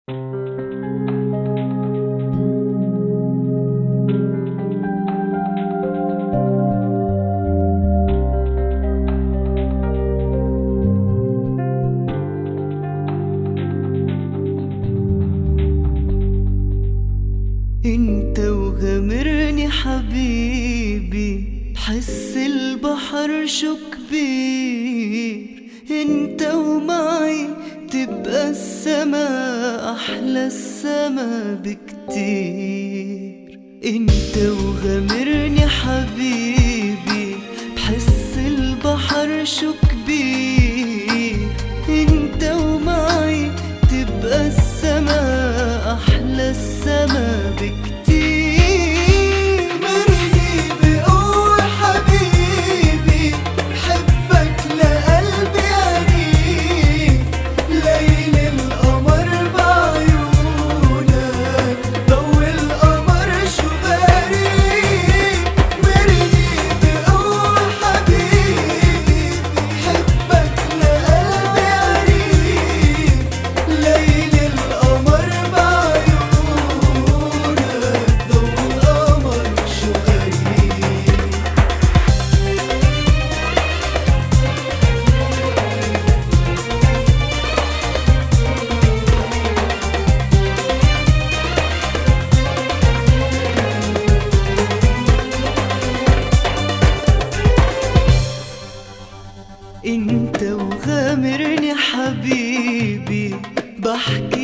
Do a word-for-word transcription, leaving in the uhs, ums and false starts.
انت وغامرني حبيبي، حس البحر شو كبير. انت ومعي تبقى السما احلى السما بكتير. انت وغامرني حبيبي، بحس البحر شو كبير. انت ومعي تبقى السما احلى السما بكتير. مرني بقول حبيبي، بحبك لقلبي قريب. ليل القمر بعيونك، ضوء القمر شو غريب. مرني بقول حبيبي، بحبك لقلبي قريب. ليل القمر انت وغامرني حبيبي، بحكي